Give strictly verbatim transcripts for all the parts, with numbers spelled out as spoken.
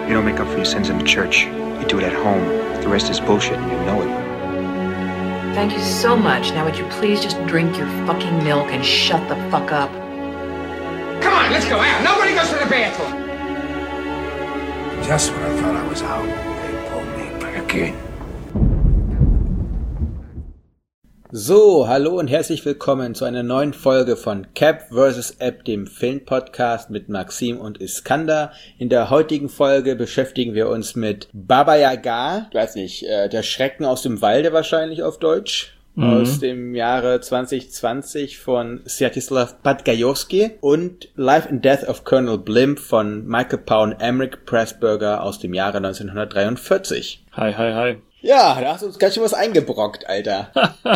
You don't make up for your sins in the church. You do it at home. The rest is bullshit and you know it. Thank you so much. Now would you please just drink your fucking milk and shut the fuck up? Come on, let's go out. Nobody goes to the bathroom. Just when I thought I was out, they pulled me back in. So, hallo und herzlich willkommen zu einer neuen Folge von Cap versus. App, dem Filmpodcast mit Maxim und Iskander. In der heutigen Folge beschäftigen wir uns mit Baba Yaga, ich weiß nicht, äh, der Schrecken aus dem Walde wahrscheinlich auf Deutsch, mhm. aus dem Jahre zwanzig zwanzig von Sviatoslav Podgajowski und Life and Death of Colonel Blimp von Michael Paul und Emmerich Pressburger aus dem Jahre neunzehnhundertdreiundvierzig. Hi, hi, hi. Ja, da hast du uns ganz schön was eingebrockt, Alter.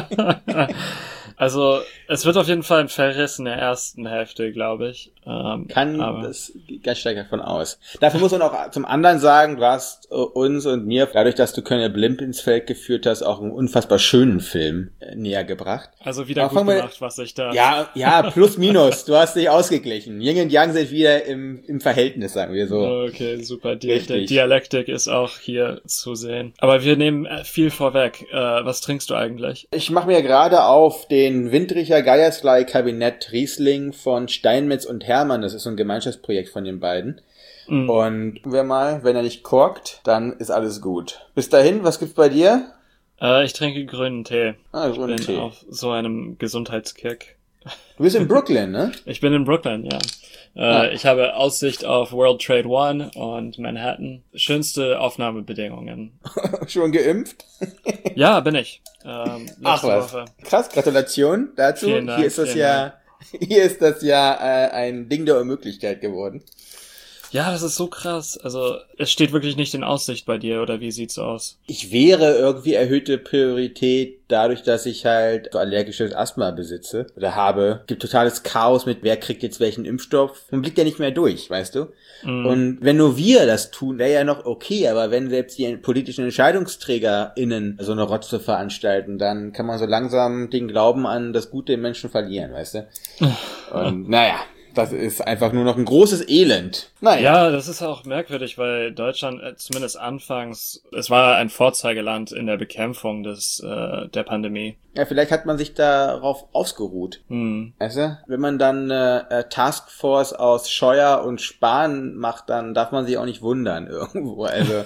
Also, es wird auf jeden Fall ein Verriss in der ersten Hälfte, glaube ich. Ähm, Kann, das geht ganz stark davon aus. Dafür muss man auch zum anderen sagen, du hast uns und mir, dadurch, dass du Colonel Blimp ins Feld geführt hast, auch einen unfassbar schönen Film äh, näher gebracht. Also wieder Aber gut wir, gemacht, was ich da... Ja, ja, plus minus. Du hast dich ausgeglichen. Yin und Yang sind wieder im, im Verhältnis, sagen wir so. Okay, super. Die, die Dialektik ist auch hier zu sehen. Aber wir nehmen viel vorweg. Äh, was trinkst du eigentlich? Ich mache mir gerade auf den Windricher Geiersglei Kabinett Riesling von Steinmetz und Hermann. Das ist so ein Gemeinschaftsprojekt von den beiden. Mm. Und wir mal, wenn er nicht korkt, dann ist alles gut. Bis dahin, was gibt's bei dir? Äh, ich trinke grünen Tee. Ah, grünen ich bin Tee. auf so einem Gesundheitskick. Du bist in Brooklyn, ne? Ich bin in Brooklyn, ja. Äh, ah. Ich habe Aussicht auf World Trade One und Manhattan. Schönste Aufnahmebedingungen. Schon geimpft? Ja, bin ich. Ähm, Ach was. Woche. Krass, Gratulation dazu. Vielen Dank, hier ist das ja, Dank. hier ist das ja äh, ein Ding der Unmöglichkeit geworden. Ja, das ist so krass. Also, es steht wirklich nicht in Aussicht bei dir, oder wie sieht's aus? Ich wäre irgendwie erhöhte Priorität dadurch, dass ich halt so allergisches Asthma besitze oder habe. Gibt totales Chaos mit, wer kriegt jetzt welchen Impfstoff. Man blickt ja nicht mehr durch, weißt du? Mm. Und wenn nur wir das tun, wäre ja noch okay, aber wenn selbst die politischen EntscheidungsträgerInnen so eine Rotze veranstalten, dann kann man so langsam den Glauben an das Gute im Menschen verlieren, weißt du? Und naja. Das ist einfach nur noch ein großes Elend. Naja. Ja, das ist auch merkwürdig, weil Deutschland äh, zumindest anfangs, es war ein Vorzeigeland in der Bekämpfung des äh, der Pandemie. Ja, vielleicht hat man sich darauf ausgeruht. Hm. Weißt du? Wenn man dann eine äh, Taskforce aus Scheuer und Spahn macht, dann darf man sich auch nicht wundern irgendwo. Also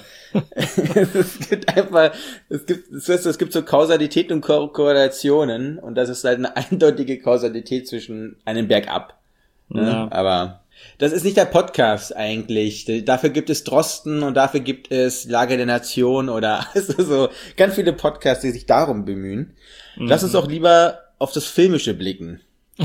es gibt einfach, es gibt, es, ist, es gibt so Kausalität und Ko- Korrelationen und das ist halt eine eindeutige Kausalität zwischen einem Bergab. Ne? Ja. Aber das ist nicht der Podcast eigentlich. Dafür gibt es Drosten und dafür gibt es Lage der Nation oder also so ganz viele Podcasts, die sich darum bemühen. Mhm. Lass uns auch lieber auf das Filmische blicken.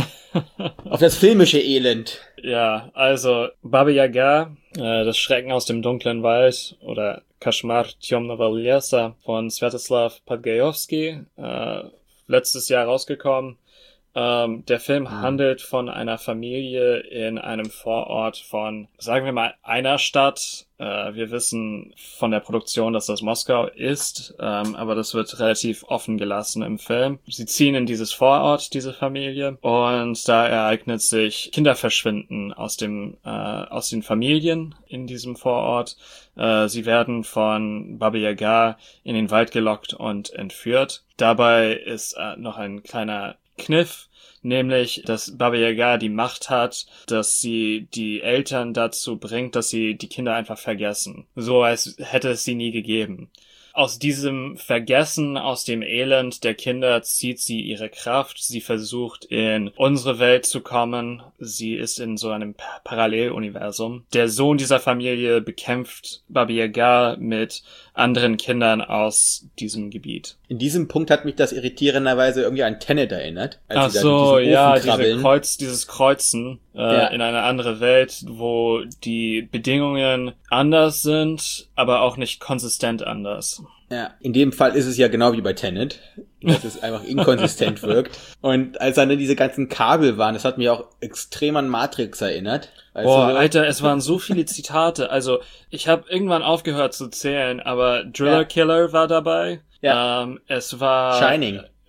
Auf das filmische Elend. Ja, also Baba Yaga, äh, das Schrecken aus dem dunklen Wald oder Kashmar Temnogo Lesa von Sviatoslav Podgajowski, äh, letztes Jahr rausgekommen. Ähm, der Film mhm. handelt von einer Familie in einem Vorort von, sagen wir mal, einer Stadt. Äh, wir wissen von der Produktion, dass das Moskau ist, ähm, aber das wird relativ offen gelassen im Film. Sie ziehen in dieses Vorort, diese Familie, und da ereignet sich Kinderverschwinden aus dem, äh, aus den Familien in diesem Vorort. Äh, sie werden von Baba Yaga in den Wald gelockt und entführt. Dabei ist äh, noch ein kleiner Kniff, nämlich, dass Baba Yaga die Macht hat, dass sie die Eltern dazu bringt, dass sie die Kinder einfach vergessen. So als hätte es sie nie gegeben. Aus diesem Vergessen, aus dem Elend der Kinder zieht sie ihre Kraft. Sie versucht, in unsere Welt zu kommen. Sie ist in so einem Paralleluniversum. Der Sohn dieser Familie bekämpft Baba Yaga mit anderen Kindern aus diesem Gebiet. In diesem Punkt hat mich das irritierenderweise irgendwie an Tenet erinnert. Als Ach sie da so, durch diesen ja, Ofen krabbeln. diese Kreuz, dieses Kreuzen äh, ja. in eine andere Welt, wo die Bedingungen anders sind, aber auch nicht konsistent anders. Ja, in dem Fall ist es ja genau wie bei Tenet, dass es einfach inkonsistent wirkt. Und als dann diese ganzen Kabel waren, das hat mich auch extrem an Matrix erinnert. Weißt Boah, du so? Alter, es waren so viele Zitate. Also, ich habe irgendwann aufgehört zu zählen, aber Driller Ja. Killer war dabei. Ja. Ähm, es war... Shining.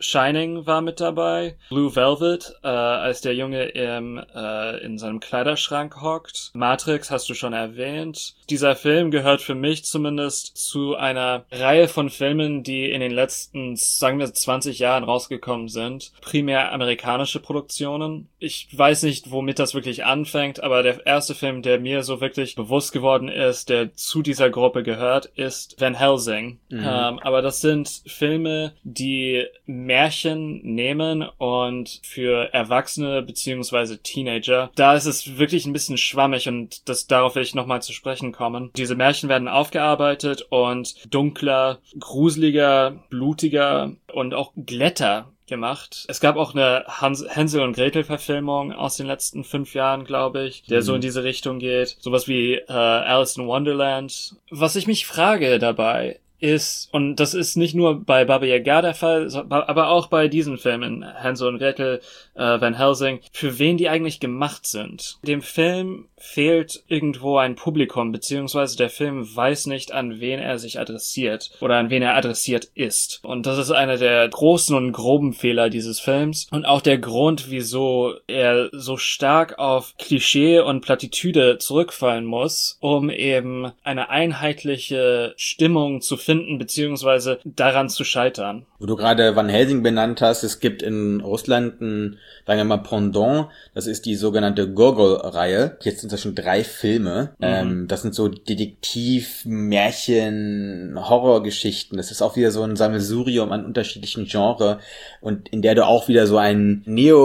Shining war mit dabei. Blue Velvet, äh, als der Junge im, äh, in seinem Kleiderschrank hockt. Matrix hast du schon erwähnt. Dieser Film gehört für mich zumindest zu einer Reihe von Filmen, die in den letzten, sagen wir, zwanzig Jahren rausgekommen sind. Primär amerikanische Produktionen. Ich weiß nicht, womit das wirklich anfängt, aber der erste Film, der mir so wirklich bewusst geworden ist, der zu dieser Gruppe gehört, ist Van Helsing. Mhm. Ähm, aber das sind Filme, die Märchen nehmen und für Erwachsene beziehungsweise Teenager, da ist es wirklich ein bisschen schwammig und das, darauf will ich nochmal zu sprechen kommen. Diese Märchen werden aufgearbeitet und dunkler, gruseliger, blutiger und auch glätter gemacht. Es gab auch eine Hans- Hänsel und Gretel Verfilmung aus den letzten fünf Jahren, glaube ich, der mhm. so in diese Richtung geht. Sowas wie äh, Alice in Wonderland. Was ich mich frage dabei ist, und das ist nicht nur bei Baba Yaga der Fall, aber auch bei diesen Filmen, Hänsel und Gretel, äh, Van Helsing, für wen die eigentlich gemacht sind. Dem Film fehlt irgendwo ein Publikum, beziehungsweise der Film weiß nicht, an wen er sich adressiert oder an wen er adressiert ist. Und das ist einer der großen und groben Fehler dieses Films und auch der Grund, wieso er so stark auf Klischee und Plattitüde zurückfallen muss, um eben eine einheitliche Stimmung zu finden, beziehungsweise daran zu scheitern. Wo du gerade Van Helsing benannt hast, es gibt in Russland ein, sagen wir mal, Pendant, das ist die sogenannte Gogol-Reihe. Jetzt sind das schon drei Filme. Mhm. Ähm, das sind so Detektiv-, Märchen-, Horrorgeschichten. Das ist auch wieder so ein Sammelsurium an unterschiedlichen Genres und in der du auch wieder so einen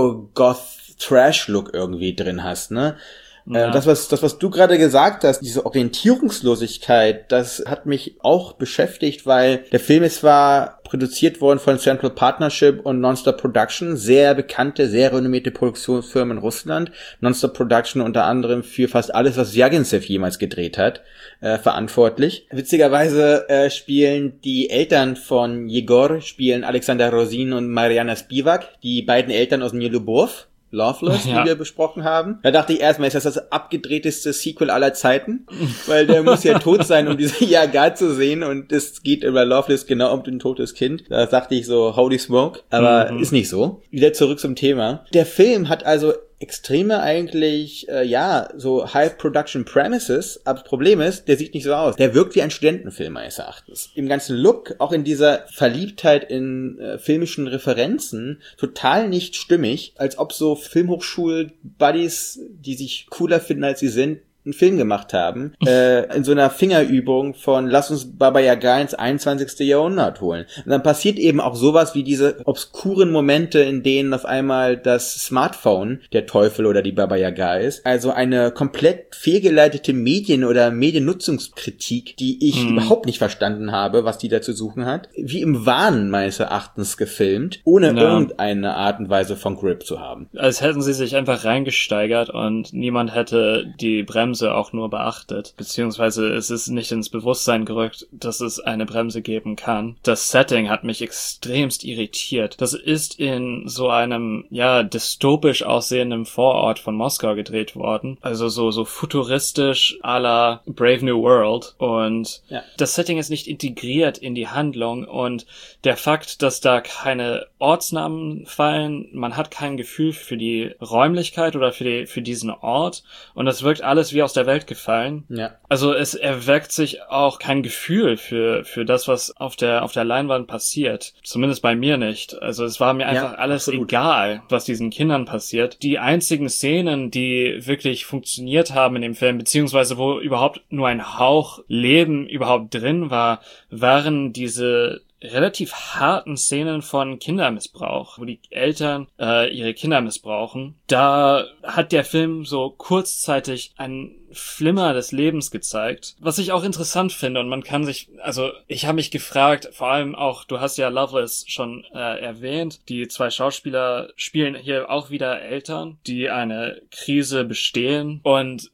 Neo-Goth-Trash-Look irgendwie drin hast, ne? Ja. Das, was, das, was du gerade gesagt hast, diese Orientierungslosigkeit, das hat mich auch beschäftigt, weil der Film ist zwar produziert worden von Central Partnership und Nonstop Production, sehr bekannte, sehr renommierte Produktionsfirmen in Russland. Nonstop Production unter anderem für fast alles, was Zwjaginsew jemals gedreht hat, äh, verantwortlich. Witzigerweise äh, spielen die Eltern von Jegor, spielen Alexander Rosin und Mariana Spivak, die beiden Eltern aus Mirlubov. Loveless, ja. die wir besprochen haben. Da dachte ich erstmal, ist das das abgedrehteste Sequel aller Zeiten? Weil der muss ja tot sein, um diese Yaga zu sehen und es geht über Loveless genau um ein totes Kind. Da dachte ich so, holy smoke. Aber mhm. ist nicht so. Wieder zurück zum Thema. Der Film hat also extreme eigentlich, äh, ja, so High-Production Premises, aber das Problem ist, der sieht nicht so aus. Der wirkt wie ein Studentenfilm meines Erachtens. Im ganzen Look, auch in dieser Verliebtheit in äh, filmischen Referenzen, total nicht stimmig, als ob so Filmhochschul-Buddies, die sich cooler finden, als sie sind, einen Film gemacht haben, äh, in so einer Fingerübung von lass uns Baba Yaga ins einundzwanzigste Jahrhundert holen. Und dann passiert eben auch sowas wie diese obskuren Momente, in denen auf einmal das Smartphone der Teufel oder die Baba Yaga ist. Also eine komplett fehlgeleitete Medien- oder Mediennutzungskritik, die ich hm. überhaupt nicht verstanden habe, was die da zu suchen hat. Wie im Wahn meines Erachtens gefilmt, ohne ja. irgendeine Art und Weise von Grip zu haben. Als hätten sie sich einfach reingesteigert und niemand hätte die Bremse auch nur beachtet, beziehungsweise es ist nicht ins Bewusstsein gerückt, dass es eine Bremse geben kann. Das Setting hat mich extremst irritiert. Das ist in so einem, ja, dystopisch aussehenden Vorort von Moskau gedreht worden. Also so, so futuristisch à la Brave New World. Und ja. das Setting ist nicht integriert in die Handlung und der Fakt, dass da keine Ortsnamen fallen, man hat kein Gefühl für die Räumlichkeit oder für die, für diesen Ort und das wirkt alles wie aus der Welt gefallen. Ja. Also es erweckt sich auch kein Gefühl für für das, was auf der auf der Leinwand passiert. Zumindest bei mir nicht. Also es war mir einfach ja, alles absolut. egal, was diesen Kindern passiert. Die einzigen Szenen, die wirklich funktioniert haben in dem Film, beziehungsweise wo überhaupt nur ein Hauch Leben überhaupt drin war, waren diese relativ harten Szenen von Kindermissbrauch, wo die Eltern äh, ihre Kinder missbrauchen. Da hat der Film so kurzzeitig einen Flimmer des Lebens gezeigt, was ich auch interessant finde und man kann sich, also ich habe mich gefragt, vor allem auch, du hast ja Loveless schon äh, erwähnt, die zwei Schauspieler spielen hier auch wieder Eltern, die eine Krise bestehen und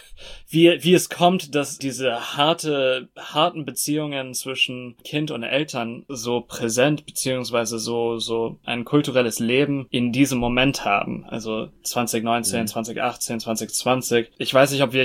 Wie, wie es kommt, dass diese harte, harten Beziehungen zwischen Kind und Eltern so präsent, beziehungsweise so, so ein kulturelles Leben in diesem Moment haben. Also zwanzig neunzehn, mhm. zwanzig achtzehn, zwanzig zwanzig. Ich weiß nicht, ob wir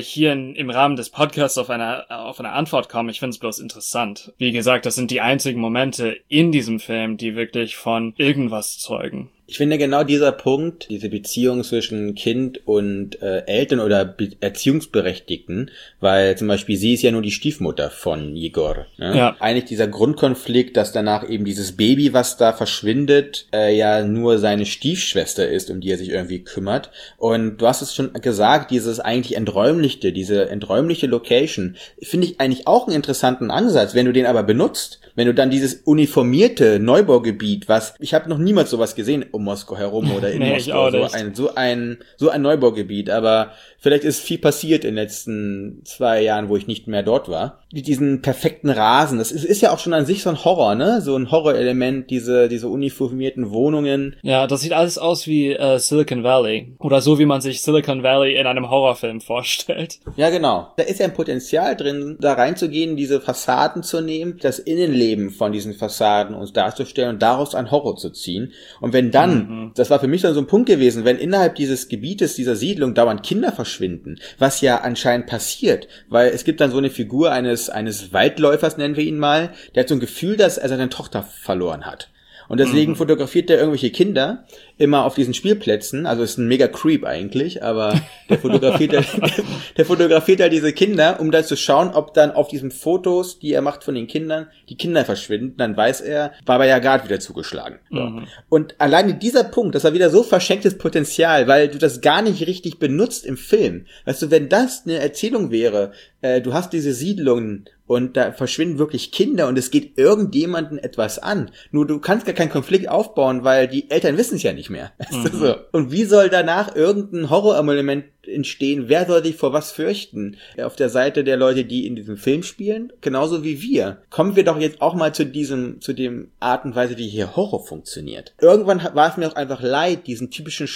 hier in, im Rahmen des Podcasts auf eine, auf eine Antwort kommen. Ich finde es bloß interessant. Wie gesagt, das sind die einzigen Momente in diesem Film, die wirklich von irgendwas zeugen. Ich finde genau dieser Punkt, diese Beziehung zwischen Kind und äh, Eltern oder Be- Erziehungsberechtigten, weil zum Beispiel sie ist ja nur die Stiefmutter von Jegor. Ne? Ja. Eigentlich dieser Grundkonflikt, dass danach eben dieses Baby, was da verschwindet, äh, ja nur seine Stiefschwester ist, um die er sich irgendwie kümmert. Und du hast es schon gesagt, dieses eigentlich Enträumlichte, diese enträumliche Location, finde ich eigentlich auch einen interessanten Ansatz, wenn du den aber benutzt. Wenn du dann dieses uniformierte Neubaugebiet, was, ich habe noch niemals sowas gesehen um Moskau herum oder in nee, Moskau, so ein, so ein, so ein Neubaugebiet, aber vielleicht ist viel passiert in den letzten zwei Jahren, wo ich nicht mehr dort war. Diesen perfekten Rasen, das ist, ist ja auch schon an sich so ein Horror, ne? So ein Horrorelement, diese, diese uniformierten Wohnungen. Ja, das sieht alles aus wie äh, Silicon Valley. Oder so, wie man sich Silicon Valley in einem Horrorfilm vorstellt. Ja, genau. Da ist ja ein Potenzial drin, da reinzugehen, diese Fassaden zu nehmen, das Innenleben von diesen Fassaden uns darzustellen und daraus einen Horror zu ziehen. Und wenn dann, mhm. das war für mich dann so ein Punkt gewesen, wenn innerhalb dieses Gebietes, dieser Siedlung dauernd Kinder verschwinden, was ja anscheinend passiert, weil es gibt dann so eine Figur eines eines Waldläufers, nennen wir ihn mal, der hat so ein Gefühl, dass er seine Tochter verloren hat. Und deswegen mhm. fotografiert er irgendwelche Kinder immer auf diesen Spielplätzen, also ist ein mega Creep eigentlich, aber der fotografiert halt, der fotografiert halt diese Kinder, um dann zu schauen, ob dann auf diesen Fotos, die er macht von den Kindern, die Kinder verschwinden, dann weiß er, Baba Yaga wieder zugeschlagen. So. Mhm. Und alleine dieser Punkt, das war wieder so verschenktes Potenzial, weil du das gar nicht richtig benutzt im Film. Weißt du, wenn das eine Erzählung wäre, äh, du hast diese Siedlungen und da verschwinden wirklich Kinder und es geht irgendjemanden etwas an. Nur du kannst gar keinen Konflikt aufbauen, weil die Eltern wissen es ja nicht mehr. Mhm. So. Und wie soll danach irgendein Horrorelement entstehen? Wer soll sich vor was fürchten? Auf der Seite der Leute, die in diesem Film spielen, genauso wie wir. Kommen wir doch jetzt auch mal zu diesem, zu dem Art und Weise, wie hier Horror funktioniert. Irgendwann war es mir auch einfach leid, diesen typischen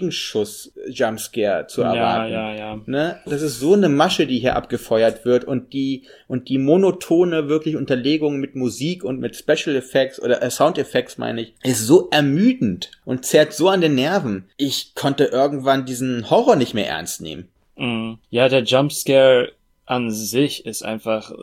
Schuss-Gegenschuss-Jumpscare zu erwarten. Ja, ja, ja. Ne? Das ist so eine Masche, die hier abgefeuert wird und die, und die monotone wirklich Unterlegung mit Musik und mit Special Effects oder äh, Sound Effects, meine ich, ist so ermüdend und zerrt so an den Nerven. Ich konnte irgendwann diesen Horror nicht mehr ernst nehmen. Mm. Ja, der Jumpscare an sich ist einfach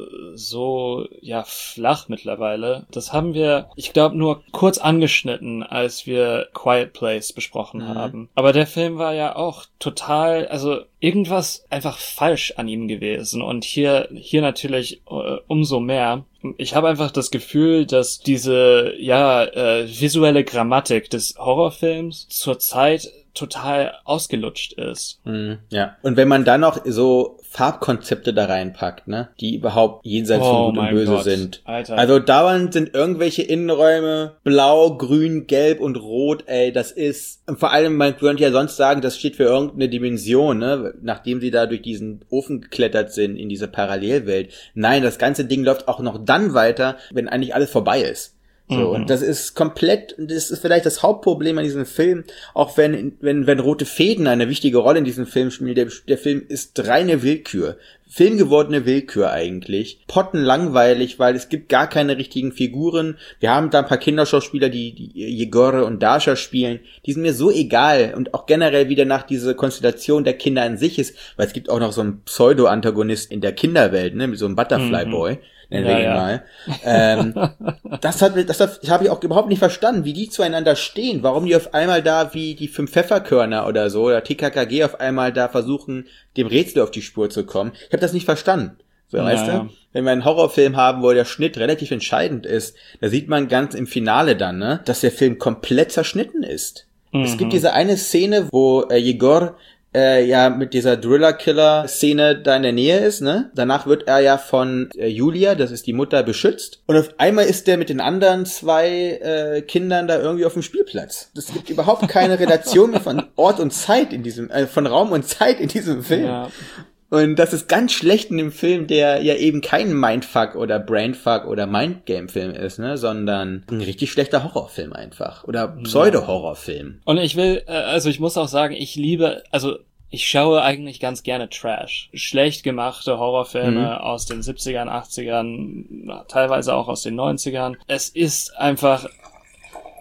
so, ja, flach mittlerweile. Das haben wir, ich glaube, nur kurz angeschnitten, als wir Quiet Place besprochen mhm. haben. Aber der Film war ja auch total, also irgendwas einfach falsch an ihm gewesen. Und hier, hier natürlich uh, umso mehr. Ich habe einfach das Gefühl, dass diese, ja, äh, visuelle Grammatik des Horrorfilms zurzeit total ausgelutscht ist. Mm, ja. Und wenn man dann noch so Farbkonzepte da reinpackt, ne, die überhaupt jenseits oh, von Gut und Böse Gott. sind. Alter. Also dauernd sind irgendwelche Innenräume blau, grün, gelb und rot, ey, das ist, und vor allem, man könnte ja sonst sagen, das steht für irgendeine Dimension, ne, nachdem sie da durch diesen Ofen geklettert sind in diese Parallelwelt. Nein, das ganze Ding läuft auch noch dann weiter, wenn eigentlich alles vorbei ist. So, mhm. und das ist komplett, das ist vielleicht das Hauptproblem an diesem Film, auch wenn, wenn, wenn rote Fäden eine wichtige Rolle in diesem Film spielen, der, der Film ist reine Willkür. Filmgewordene Willkür eigentlich. Pottenlangweilig, weil es gibt gar keine richtigen Figuren. Wir haben da ein paar Kinderschauspieler, die, die Jegor und Dasha spielen. Die sind mir so egal. Und auch generell wieder nach dieser Konstellation der Kinder an sich ist, weil es gibt auch noch so einen Pseudo-Antagonist in der Kinderwelt, ne, mit so einem Butterfly-Boy. Mhm. Nennen wir ja, ihn mal. Ähm, das hat, das hat, das habe ich auch überhaupt nicht verstanden, wie die zueinander stehen. Warum die auf einmal da wie die fünf Pfefferkörner oder so, oder T K K G auf einmal da versuchen, dem Rätsel auf die Spur zu kommen. Ich habe das nicht verstanden. So, ja, weißt du? Ja. Wenn wir einen Horrorfilm haben, wo der Schnitt relativ entscheidend ist, da sieht man ganz im Finale dann, ne, dass der Film komplett zerschnitten ist. Mhm. Es gibt diese eine Szene, wo äh, Jegor äh, ja mit dieser Driller-Killer-Szene da in der Nähe ist, ne? Danach wird er ja von äh, Julia, das ist die Mutter, beschützt. Und auf einmal ist der mit den anderen zwei äh, Kindern da irgendwie auf dem Spielplatz. Es gibt überhaupt keine Relation mehr von Ort und Zeit in diesem, äh, von Raum und Zeit in diesem Film. Ja. Und das ist ganz schlecht in dem Film, der ja eben kein Mindfuck oder Brainfuck oder Mindgame-Film ist, ne, sondern ein richtig schlechter Horrorfilm einfach. Oder Pseudo-Horrorfilm. Und ich will, also ich muss auch sagen, ich liebe, also ich schaue eigentlich ganz gerne Trash. Schlecht gemachte Horrorfilme mhm. aus den siebzigern, achtzigern, teilweise auch aus den neunzigern. Es ist einfach...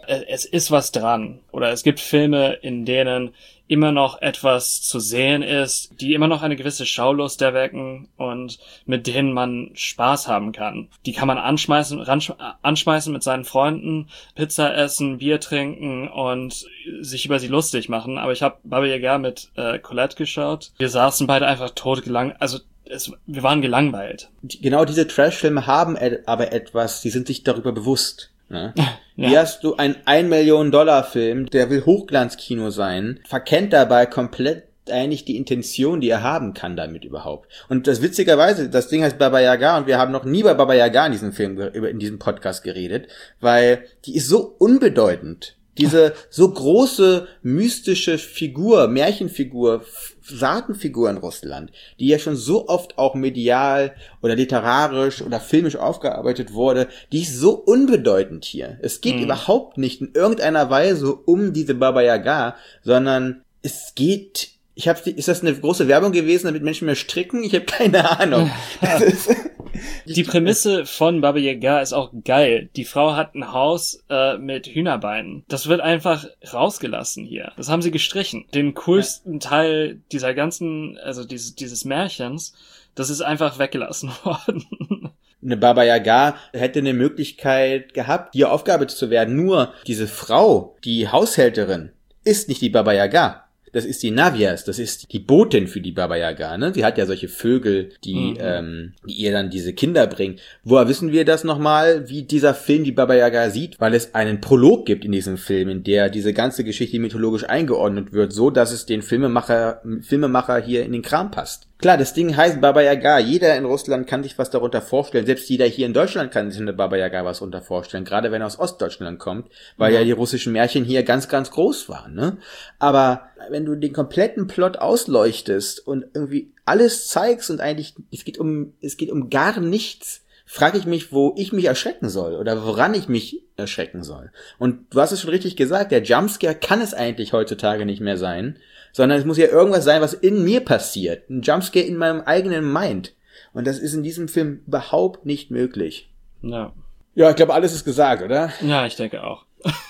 es ist was dran. Oder es gibt Filme, in denen immer noch etwas zu sehen ist, die immer noch eine gewisse Schaulust erwecken und mit denen man Spaß haben kann. Die kann man anschmeißen, ransch- anschmeißen mit seinen Freunden, Pizza essen, Bier trinken und sich über sie lustig machen. Aber ich habe Baba Yaga mit äh, Colette geschaut. Wir saßen beide einfach tot gelangweilt, also es, wir waren gelangweilt. Genau diese Trash-Filme haben et- aber etwas, die sind sich darüber bewusst. Ne? Ja. Hier hast du einen ein-Million-Dollar-Film, der will Hochglanzkino sein, verkennt dabei komplett eigentlich die Intention, die er haben kann damit überhaupt. Und das witzigerweise, das Ding heißt Baba Yaga und wir haben noch nie bei Baba Yaga in diesem Film, in diesem Podcast geredet, weil die ist so unbedeutend. Diese so große, mystische Figur, Märchenfigur, Saatenfigur in Russland, die ja schon so oft auch medial oder literarisch oder filmisch aufgearbeitet wurde, die ist so unbedeutend hier. Es geht mhm. überhaupt nicht in irgendeiner Weise um diese Baba Yaga, sondern es geht... Ich hab's, ist das eine große Werbung gewesen, damit Menschen mehr stricken? Ich habe keine Ahnung. Das ist Die Prämisse von Baba Yaga ist auch geil. Die Frau hat ein Haus äh, mit Hühnerbeinen. Das wird einfach rausgelassen hier. Das haben sie gestrichen. Den coolsten ja. Teil dieser ganzen, also dieses, dieses Märchens, das ist einfach weggelassen worden. Eine Baba Yaga hätte eine Möglichkeit gehabt, hier Aufgabe zu werden. Nur diese Frau, die Haushälterin, ist nicht die Baba Yaga. Das ist die Navias, das ist die Botin für die Baba Yaga, ne? Sie hat ja solche Vögel, die, mhm. ähm, die ihr dann diese Kinder bringen. Woher wissen wir das nochmal, wie dieser Film die Baba Yaga sieht? Weil es einen Prolog gibt in diesem Film, in der diese ganze Geschichte mythologisch eingeordnet wird, so dass es den Filmemacher, Filmemacher hier in den Kram passt. Klar, das Ding heißt Baba Yaga. Jeder in Russland kann sich was darunter vorstellen. Selbst jeder hier in Deutschland kann sich unter Baba Yaga was darunter vorstellen. Gerade wenn er aus Ostdeutschland kommt, weil ja. ja die russischen Märchen hier ganz, ganz groß waren, ne? Aber wenn du den kompletten Plot ausleuchtest und irgendwie alles zeigst und eigentlich, es geht um, es geht um gar nichts, frage ich mich, wo ich mich erschrecken soll oder woran ich mich erschrecken soll. Und du hast es schon richtig gesagt, der Jumpscare kann es eigentlich heutzutage nicht mehr sein, sondern es muss ja irgendwas sein, was in mir passiert. Ein Jumpscare in meinem eigenen Mind. Und das ist in diesem Film überhaupt nicht möglich. Ja. Ja, ich glaube, alles ist gesagt, oder? Ja, ich denke auch.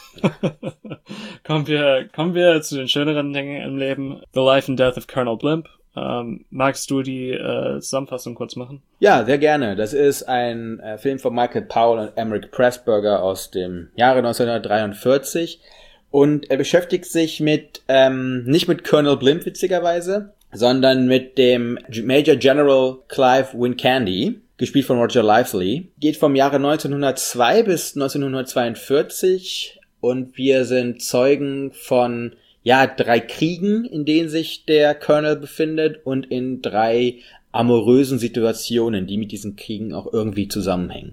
kommen wir, kommen wir zu den schöneren Dingen im Leben. The Life and Death of Colonel Blimp. Ähm, magst du die äh, Zusammenfassung kurz machen? Ja, sehr gerne. Das ist ein äh, Film von Michael Powell und Emmerich Pressburger aus dem Jahre neunzehnhundertdreiundvierzig. Und er beschäftigt sich mit, ähm, nicht mit Colonel Blimp witzigerweise, sondern mit dem Major General Clive Wincandy, gespielt von Roger Lively. Geht vom Jahre neunzehnhundertzwei bis neunzehnhundertzweiundvierzig und wir sind Zeugen von, ja, drei Kriegen, in denen sich der Colonel befindet und in drei amorösen Situationen, die mit diesen Kriegen auch irgendwie zusammenhängen.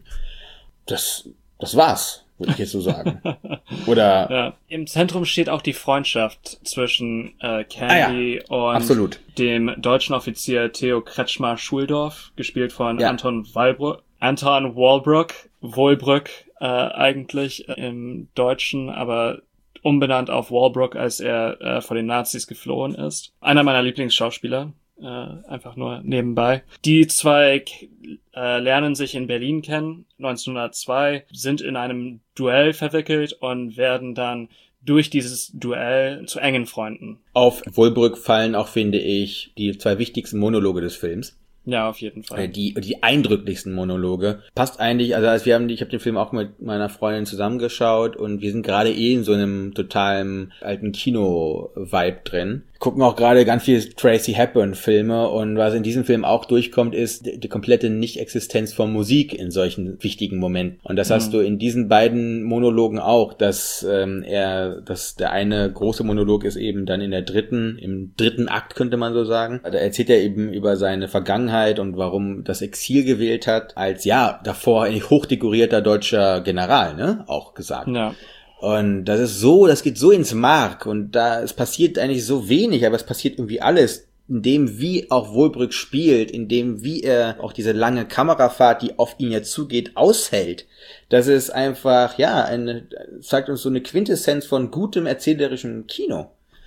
Das, das war's. Würde ich jetzt so sagen. Oder ja. Im Zentrum steht auch die Freundschaft zwischen äh, Candy ah, ja. und Absolut. dem deutschen Offizier Theo Kretschmer-Schuldorf, gespielt von ja. Anton Walbrook, Anton Walbrook, Wohlbrück äh, eigentlich im Deutschen, aber umbenannt auf Walbrook, als er äh, vor den Nazis geflohen ist. Einer meiner Lieblingsschauspieler. Äh, einfach nur nebenbei. Die zwei äh, lernen sich in Berlin kennen, neunzehnhundertzwei, sind in einem Duell verwickelt und werden dann durch dieses Duell zu engen Freunden. Auf Wohlbrück fallen auch, finde ich, die zwei wichtigsten Monologe des Films. Ja, auf jeden Fall. Die die eindrücklichsten Monologe. Passt eigentlich, also als wir haben, ich habe den Film auch mit meiner Freundin zusammengeschaut und wir sind gerade eh in so einem totalen alten Kino-Vibe drin. Gucken auch gerade ganz viele Tracy Hepburn-Filme und was in diesem Film auch durchkommt, ist die, die komplette Nicht-Existenz von Musik in solchen wichtigen Momenten. Und das mhm. hast du in diesen beiden Monologen auch, dass ähm, er, dass der eine große Monolog ist eben dann in der dritten, im dritten Akt könnte man so sagen. Da erzählt er eben über seine Vergangenheit und warum das Exil gewählt hat, als ja davor ein hochdekorierter deutscher General, ne, auch gesagt. Ja. Und das ist so, das geht so ins Mark und da, es passiert eigentlich so wenig, aber es passiert irgendwie alles, in dem wie auch Wohlbrück spielt, in dem wie er auch diese lange Kamerafahrt, die auf ihn ja zugeht, aushält. Das ist einfach, ja, eine, zeigt uns so eine Quintessenz von gutem erzählerischem Kino.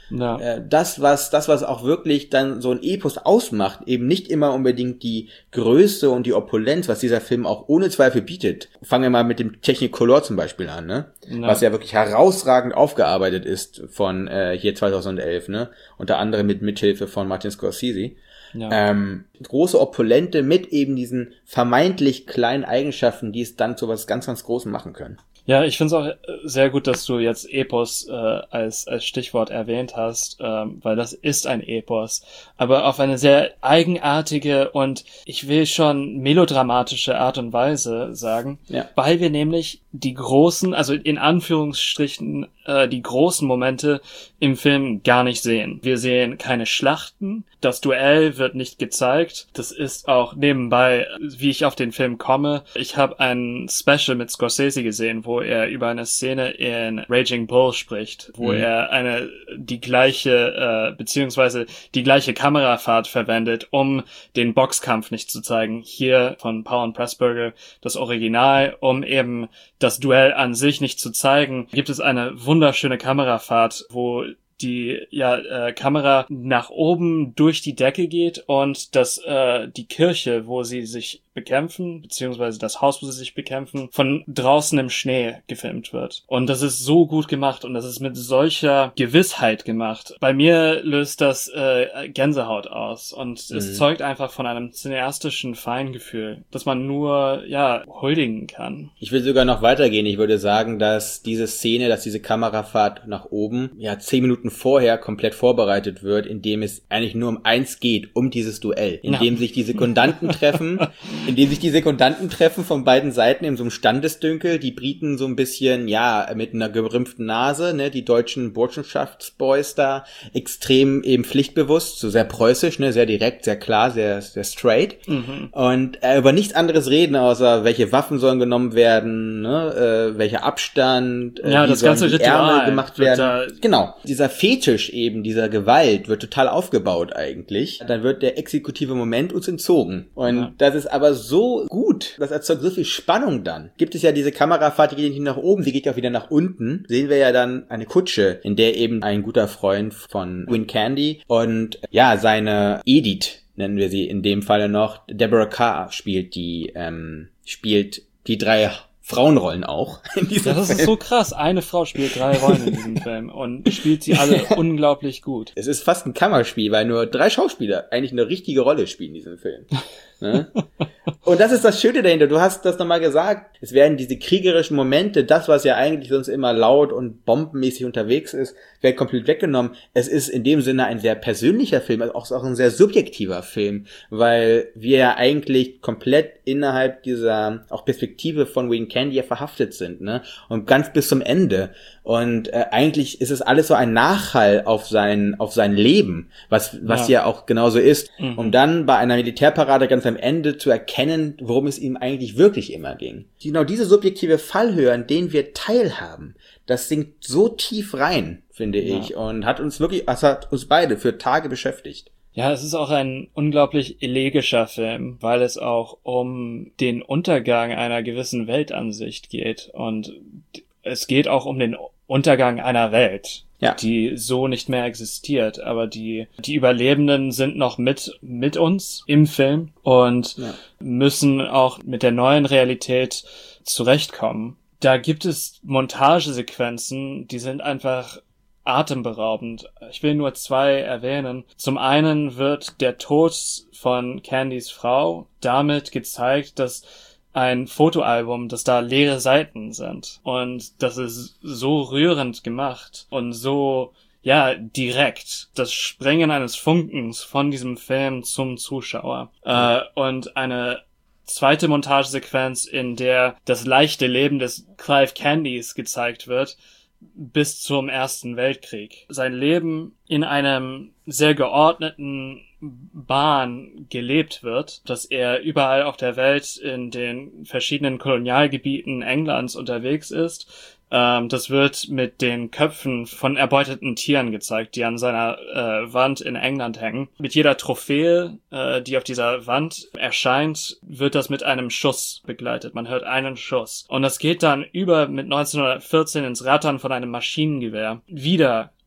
Ja. Äh, das, was, das, was auch wirklich dann so ein Epos ausmacht, eben nicht immer unbedingt die Größe und die Opulenz, was dieser Film auch ohne Zweifel bietet. Fangen wir mal mit dem Technicolor zum Beispiel an, ne? Ja. Was ja wirklich herausragend aufgearbeitet ist von äh, hier zweitausendelf, ne? Unter anderem mit Mithilfe von Martin Scorsese. Ja. Ähm, große Opulente mit eben diesen vermeintlich kleinen Eigenschaften, die es dann zu was ganz, ganz Großem machen können. Ja, ich finde es auch sehr gut, dass du jetzt Epos äh, als als Stichwort erwähnt hast, ähm, weil das ist ein Epos, aber auf eine sehr eigenartige und ich will schon melodramatische Art und Weise sagen, ja. Weil wir nämlich die großen, also in Anführungsstrichen äh, die großen Momente im Film gar nicht sehen. Wir sehen keine Schlachten, das Duell wird nicht gezeigt, das ist auch nebenbei, wie ich auf den Film komme. Ich habe ein Special mit Scorsese gesehen, wo er über eine Szene in Raging Bull spricht, wo mhm. er eine die gleiche äh, beziehungsweise die gleiche Kamerafahrt verwendet, um den Boxkampf nicht zu zeigen. Hier von Paul und Pressburger das Original, um eben das Duell an sich nicht zu zeigen, gibt es eine wunderschöne Kamerafahrt, wo die ja äh, Kamera nach oben durch die Decke geht und dass äh, die Kirche, wo sie sich bekämpfen, beziehungsweise das Haus, wo sie sich bekämpfen, von draußen im Schnee gefilmt wird. Und das ist so gut gemacht und das ist mit solcher Gewissheit gemacht. Bei mir löst das äh, Gänsehaut aus und mhm. es zeugt einfach von einem cineastischen Feingefühl, das man nur, ja, huldigen kann. Ich will sogar noch weitergehen. Ich würde sagen, dass diese Szene, dass diese Kamerafahrt nach oben, ja, zehn Minuten vorher komplett vorbereitet wird, indem es eigentlich nur um eins geht, um dieses Duell. Indem ja. sich die Sekundanten treffen, indem sich die Sekundanten treffen von beiden Seiten in so einem Standesdünkel, die Briten so ein bisschen, ja, mit einer gerümpften Nase, ne, die deutschen Burschenschaftsboys da extrem eben pflichtbewusst, so sehr preußisch, ne, sehr direkt, sehr klar, sehr, sehr straight. Mhm. Und äh, über nichts anderes reden, außer welche Waffen sollen genommen werden, ne, äh, welcher Abstand, äh, ja, wie das sollen ganze die Ritual Ärmel gemacht werden. Genau, dieser Fetisch eben, dieser Gewalt wird total aufgebaut eigentlich. Dann wird der exekutive Moment uns entzogen. Und ja. das ist aber so gut, das erzeugt so viel Spannung dann. Gibt es ja diese Kamerafahrt, die geht nicht nach oben, die geht ja auch wieder nach unten. Sehen wir ja dann eine Kutsche, in der eben ein guter Freund von Win Candy und ja, seine Edith, nennen wir sie in dem Falle noch, Deborah Carr spielt die, ähm, spielt die drei Frauenrollen auch in diesem ja, das Film. Ist so krass. Eine Frau spielt drei Rollen in diesem Film und spielt sie alle unglaublich gut. Es ist fast ein Kammerspiel, weil nur drei Schauspieler eigentlich eine richtige Rolle spielen in diesem Film. Ne? Und das ist das Schöne dahinter. Du hast das nochmal gesagt. Es werden diese kriegerischen Momente, das, was ja eigentlich sonst immer laut und bombenmäßig unterwegs ist, wird komplett weggenommen. Es ist in dem Sinne ein sehr persönlicher Film, also auch ein sehr subjektiver Film, weil wir ja eigentlich komplett innerhalb dieser auch Perspektive von Wayne Candy ja verhaftet sind, ne? Und ganz bis zum Ende. Und äh, eigentlich ist es alles so ein Nachhall auf sein auf sein Leben, was was ja, ja auch genauso ist, mhm. um dann bei einer Militärparade ganz am Ende zu erkennen, worum es ihm eigentlich wirklich immer ging. Genau diese subjektive Fallhöhe, an denen wir teilhaben, das sinkt so tief rein, finde ja. ich, und hat uns wirklich, es hat uns beide für Tage beschäftigt. Ja, es ist auch ein unglaublich elegischer Film, weil es auch um den Untergang einer gewissen Weltansicht geht und es geht auch um den Untergang einer Welt, ja. die so nicht mehr existiert, aber die die Überlebenden sind noch mit mit uns im Film und ja. müssen auch mit der neuen Realität zurechtkommen. Da gibt es Montagesequenzen, die sind einfach atemberaubend. Ich will nur zwei erwähnen. Zum einen wird der Tod von Candys Frau damit gezeigt, dass ein Fotoalbum, dass da leere Seiten sind. Und das ist so rührend gemacht und so, ja, direkt. Das Springen eines Funkens von diesem Film zum Zuschauer. Äh, und eine zweite Montagesequenz, in der das leichte Leben des Clive Candys gezeigt wird, bis zum Ersten Weltkrieg. Sein Leben in einem sehr geordneten Bahn gelebt wird, dass er überall auf der Welt in den verschiedenen Kolonialgebieten Englands unterwegs ist. Ähm, das wird mit den Köpfen von erbeuteten Tieren gezeigt, die an seiner äh, Wand in England hängen. Mit jeder Trophäe, äh, die auf dieser Wand erscheint, wird das mit einem Schuss begleitet. Man hört einen Schuss. Und das geht dann über mit neunzehnhundertvierzehn ins Rattern von einem Maschinengewehr. Wieder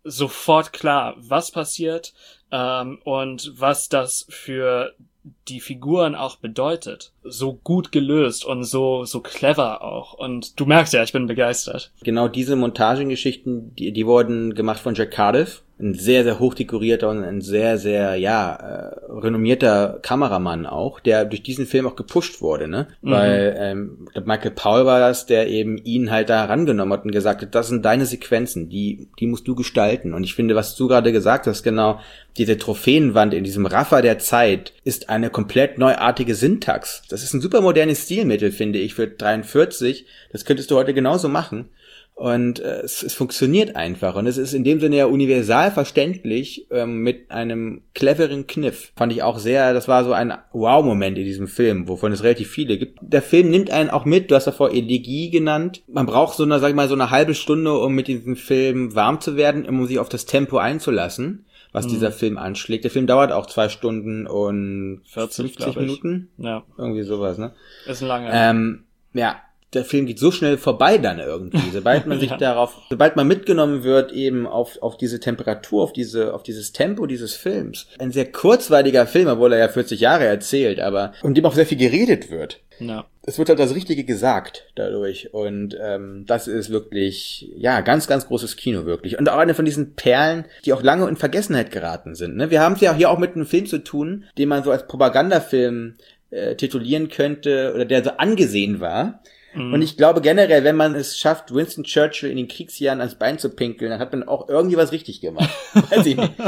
sofort klar, was passiert ähm, und was das für die Figuren auch bedeutet. So gut gelöst und so so clever auch. Und du merkst ja, ich bin begeistert. Genau diese Montagengeschichten, die, die wurden gemacht von Jack Cardiff. Ein sehr, sehr hochdekorierter und ein sehr, sehr, ja, äh, renommierter Kameramann auch, der durch diesen Film auch gepusht wurde, ne? Mhm. Weil ähm, Michael Powell war das, der eben ihn halt da herangenommen hat und gesagt hat, das sind deine Sequenzen, die die musst du gestalten. Und ich finde, was du gerade gesagt hast, genau, diese Trophäenwand in diesem Raffer der Zeit ist eine komplett neuartige Syntax. Das ist ein super modernes Stilmittel, finde ich, für dreiundvierzig. Das könntest du heute genauso machen. Und äh, es, es funktioniert einfach. Und es ist in dem Sinne ja universal verständlich ähm, mit einem cleveren Kniff. Fand ich auch sehr, das war so ein Wow-Moment in diesem Film, wovon es relativ viele gibt. Der Film nimmt einen auch mit, du hast davor Elegie genannt. Man braucht so eine, sag ich mal, so eine halbe Stunde, um mit diesem Film warm zu werden, um sich auf das Tempo einzulassen, was mhm. dieser Film anschlägt. Der Film dauert auch zwei Stunden und vierzig, fünfzig Minuten. Ja. Irgendwie sowas, ne? Ist ein langer. Ähm, ja. Der Film geht so schnell vorbei dann irgendwie, sobald man sich ja. darauf, sobald man mitgenommen wird eben auf auf diese Temperatur, auf diese auf dieses Tempo dieses Films. Ein sehr kurzweiliger Film, obwohl er ja vierzig Jahre erzählt, aber um dem auch sehr viel geredet wird. Ja. Es wird halt das Richtige gesagt dadurch und ähm, das ist wirklich, ja, ganz, ganz großes Kino wirklich. Und auch eine von diesen Perlen, die auch lange in Vergessenheit geraten sind. Ne? Wir haben es ja hier auch mit einem Film zu tun, den man so als Propagandafilm äh, titulieren könnte oder der so angesehen war. Und ich glaube generell, wenn man es schafft, Winston Churchill in den Kriegsjahren ans Bein zu pinkeln, dann hat man auch irgendwie was richtig gemacht. Weiß ich nicht.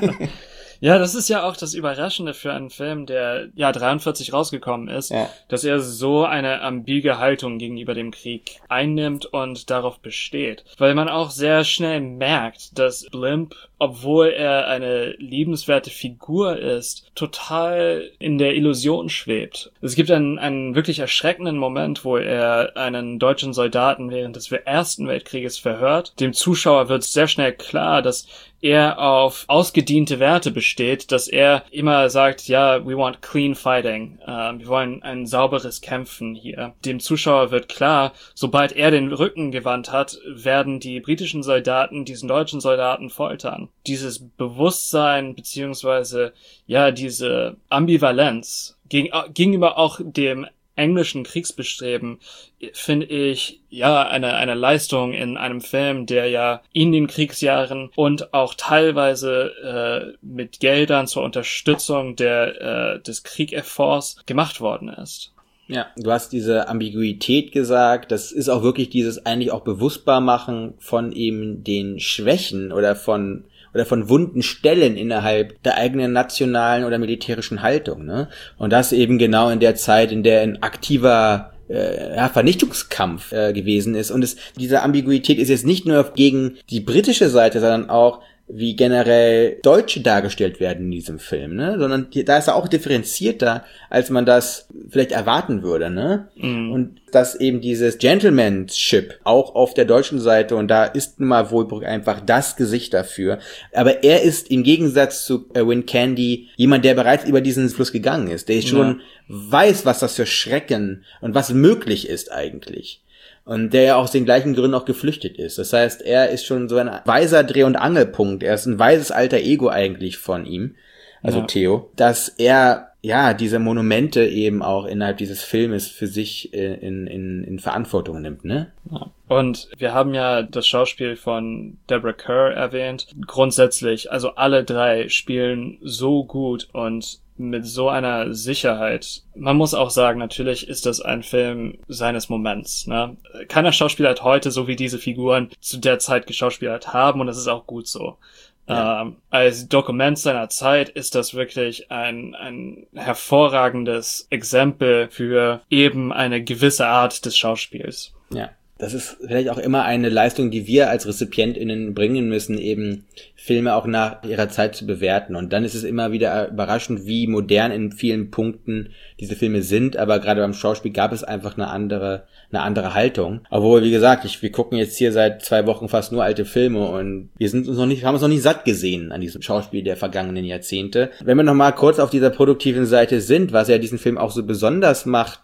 Ja, das ist ja auch das Überraschende für einen Film, der ja dreiundvierzig rausgekommen ist, ja. dass er so eine ambige Haltung gegenüber dem Krieg einnimmt und darauf besteht. Weil man auch sehr schnell merkt, dass Blimp, obwohl er eine liebenswerte Figur ist, total in der Illusion schwebt. Es gibt einen, einen wirklich erschreckenden Moment, wo er einen deutschen Soldaten während des Ersten Weltkrieges verhört. Dem Zuschauer wird sehr schnell klar, dass er auf ausgediente Werte besteht, dass er immer sagt, ja, we want clean fighting. Uh, wir wollen ein sauberes Kämpfen hier. Dem Zuschauer wird klar, sobald er den Rücken gewandt hat, werden die britischen Soldaten diesen deutschen Soldaten foltern. Dieses Bewusstsein beziehungsweise ja diese Ambivalenz gegen, gegenüber auch dem englischen Kriegsbestreben finde ich ja eine eine Leistung in einem Film, der ja in den Kriegsjahren und auch teilweise äh, mit Geldern zur Unterstützung der äh, des Krieg-Efforts gemacht worden ist. Ja, du hast diese Ambiguität gesagt, das ist auch wirklich dieses eigentlich auch Bewusstbarmachen von eben den Schwächen oder von oder von wunden Stellen innerhalb der eigenen nationalen oder militärischen Haltung, ne? Und das eben genau in der Zeit, in der ein aktiver äh, ja, Vernichtungskampf äh, gewesen ist. Und es, diese Ambiguität ist jetzt nicht nur gegen die britische Seite, sondern auch wie generell Deutsche dargestellt werden in diesem Film, ne? Sondern die, da ist er auch differenzierter, als man das vielleicht erwarten würde, ne? Mm. Und dass eben dieses Gentlemanship auch auf der deutschen Seite, und da ist nun mal Wohlbrook einfach das Gesicht dafür, aber er ist im Gegensatz zu äh, Win Candy jemand, der bereits über diesen Fluss gegangen ist, der schon ja. weiß, was das für Schrecken und was möglich ist eigentlich. Und der ja aus den gleichen Gründen auch geflüchtet ist. Das heißt, er ist schon so ein weiser Dreh- und Angelpunkt. Er ist ein weises alter Ego eigentlich von ihm, also ja. Theo, dass er ja diese Monumente eben auch innerhalb dieses Filmes für sich in, in, in Verantwortung nimmt, ne? Ja. Und wir haben ja das Schauspiel von Deborah Kerr erwähnt. Grundsätzlich, also alle drei spielen so gut und mit so einer Sicherheit. Man muss auch sagen, natürlich ist das ein Film seines Moments, ne? Keiner Schauspieler hat heute, so wie diese Figuren zu der Zeit geschauspielert haben, und das ist auch gut so. Ja. Ähm, als Dokument seiner Zeit ist das wirklich ein, ein hervorragendes Exempel für eben eine gewisse Art des Schauspiels. Ja. Das ist vielleicht auch immer eine Leistung, die wir als RezipientInnen bringen müssen, eben Filme auch nach ihrer Zeit zu bewerten. Und dann ist es immer wieder überraschend, wie modern in vielen Punkten diese Filme sind. Aber gerade beim Schauspiel gab es einfach eine andere, eine andere Haltung. Obwohl, wie gesagt, ich, wir gucken jetzt hier seit zwei Wochen fast nur alte Filme und wir sind uns noch nicht, haben uns noch nicht satt gesehen an diesem Schauspiel der vergangenen Jahrzehnte. Wenn wir noch mal kurz auf dieser produktiven Seite sind, was ja diesen Film auch so besonders macht,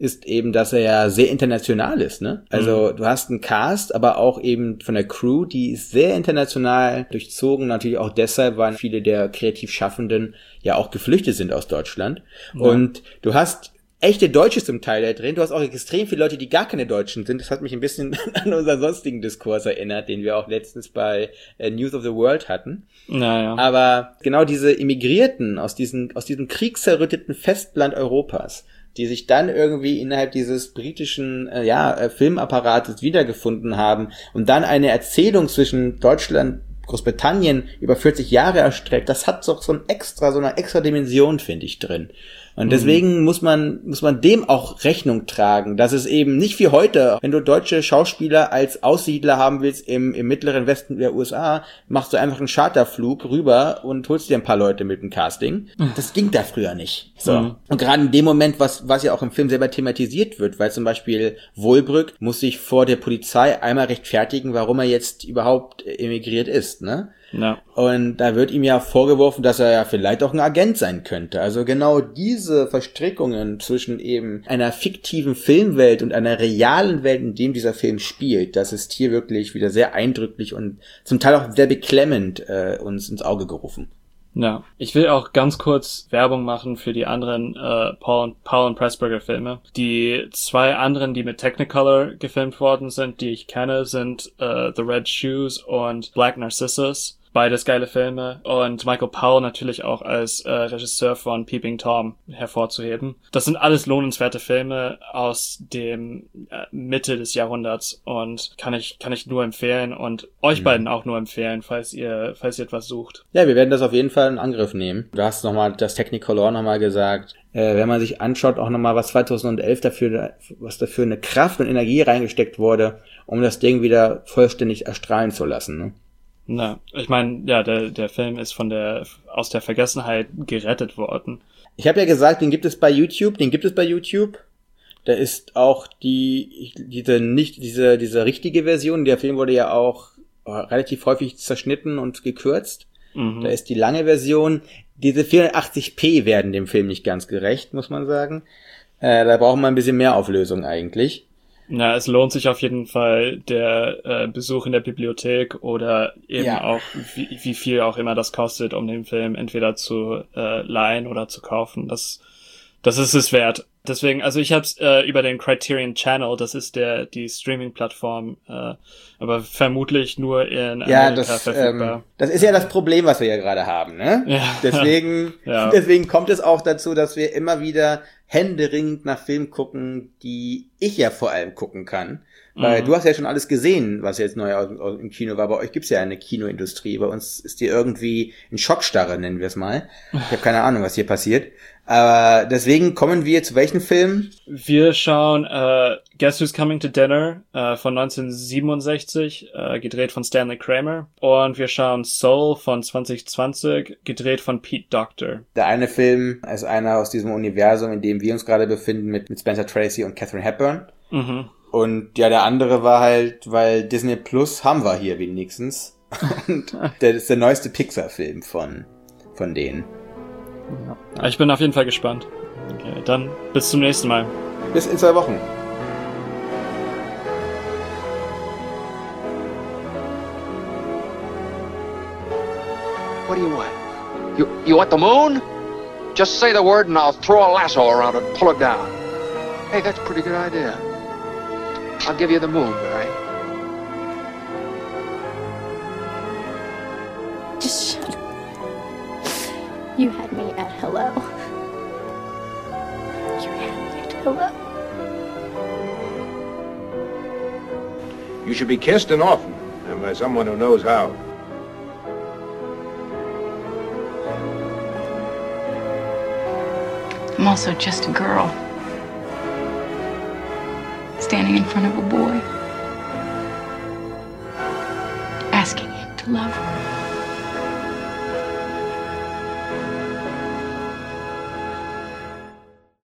ist eben, dass er ja sehr international ist, ne? Also mhm. du hast einen Cast, aber auch eben von der Crew, die ist sehr international durchzogen. Natürlich auch deshalb, weil viele der kreativ Schaffenden ja auch geflüchtet sind aus Deutschland. Ja. Und du hast echte Deutsche zum Teil da drin. Du hast auch extrem viele Leute, die gar keine Deutschen sind. Das hat mich ein bisschen an unseren sonstigen Diskurs erinnert, den wir auch letztens bei äh, News of the World hatten. Naja. Aber genau diese Immigrierten aus diesem, aus diesem kriegszerrütteten Festland Europas, die sich dann irgendwie innerhalb dieses britischen äh, ja, äh, Filmapparates wiedergefunden haben und dann eine Erzählung zwischen Deutschland, Großbritannien über vierzig Jahre erstreckt, das hat doch so ein extra, so eine extra Dimension, finde ich, drin. Und deswegen mhm. muss man, muss man dem auch Rechnung tragen, dass es eben nicht wie heute, wenn du deutsche Schauspieler als Aussiedler haben willst im, im mittleren Westen der U S A, machst du einfach einen Charterflug rüber und holst dir ein paar Leute mit dem Casting. Das ging da früher nicht. So. Mhm. Und gerade in dem Moment, was, was ja auch im Film selber thematisiert wird, weil zum Beispiel Wohlbrück muss sich vor der Polizei einmal rechtfertigen, warum er jetzt überhaupt emigriert ist, ne? Ja. Und da wird ihm ja vorgeworfen, dass er ja vielleicht auch ein Agent sein könnte. Also genau diese Verstrickungen zwischen eben einer fiktiven Filmwelt und einer realen Welt, in dem dieser Film spielt, das ist hier wirklich wieder sehr eindrücklich und zum Teil auch sehr beklemmend äh, uns ins Auge gerufen. Ja, ich will auch ganz kurz Werbung machen für die anderen äh, Paul und Paul und Pressburger Filme. Die zwei anderen, die mit Technicolor gefilmt worden sind, die ich kenne, sind äh, The Red Shoes und Black Narcissus. Beides geile Filme. Und Michael Powell natürlich auch als äh, Regisseur von Peeping Tom hervorzuheben. Das sind alles lohnenswerte Filme aus dem äh, Mitte des Jahrhunderts und kann ich kann ich nur empfehlen und euch mhm. beiden auch nur empfehlen, falls ihr falls ihr etwas sucht. Ja, wir werden das auf jeden Fall in Angriff nehmen. Du hast nochmal das Technicolor nochmal gesagt. Äh, wenn man sich anschaut, auch nochmal, was zweitausendelf dafür, was dafür eine Kraft und Energie reingesteckt wurde, um das Ding wieder vollständig erstrahlen zu lassen, ne? Na, ich meine, ja, der der Film ist von der aus der Vergessenheit gerettet worden. Ich habe ja gesagt, den gibt es bei YouTube, den gibt es bei YouTube. Da ist auch die diese nicht diese diese richtige Version. Der Film wurde ja auch relativ häufig zerschnitten und gekürzt. Mhm. Da ist die lange Version. Diese vierhundertachtzig p werden dem Film nicht ganz gerecht, muss man sagen. Äh, da brauchen wir ein bisschen mehr Auflösung eigentlich. Na, es lohnt sich auf jeden Fall der äh, Besuch in der Bibliothek oder eben ja. auch, wie, wie viel auch immer das kostet, um den Film entweder zu äh, leihen oder zu kaufen. Das das ist es wert. Deswegen, also ich hab's äh, über den Criterion Channel, das ist der die Streaming-Plattform, äh, aber vermutlich nur in Amerika ja, das, verfügbar. Ähm, das ist ja das Problem, was wir ja gerade haben, ne? Ja. Deswegen, ja. deswegen kommt es auch dazu, dass wir immer wieder händeringend nach Filmen gucken, die ich ja vor allem gucken kann. Weil mhm. du hast ja schon alles gesehen, was jetzt neu im Kino war. Bei euch gibt's ja eine Kinoindustrie. Bei uns ist die irgendwie in Schockstarre, nennen wir es mal. Ich habe keine Ahnung, was hier passiert. Aber deswegen kommen wir zu welchen Filmen? Wir schauen äh, Guess Who's Coming to Dinner äh, von neunzehnhundertsiebenundsechzig, äh, gedreht von Stanley Kramer. Und wir schauen Soul von zwanzig zwanzig, gedreht von Pete Docter. Der eine Film ist einer aus diesem Universum, in dem wir uns gerade befinden, mit, mit Spencer Tracy und Katharine Hepburn. Mhm. Und ja, der andere war halt, weil Disney Plus haben wir hier wenigstens. Und der ist der neueste Pixar-Film von, von denen. Ja. Ich bin auf jeden Fall gespannt. Okay, dann bis zum nächsten Mal. Bis in zwei Wochen. What do you want? You you want the moon? Just say the word and I'll throw a lasso around it and pull it down. Hey, that's a pretty good idea. I'll give you the moon, Barry. Just shut up. You had me at hello. You had me at hello. You should be kissed and often, and by someone who knows how. I'm also just a girl. Standing in front of a boy. Asking him to love her.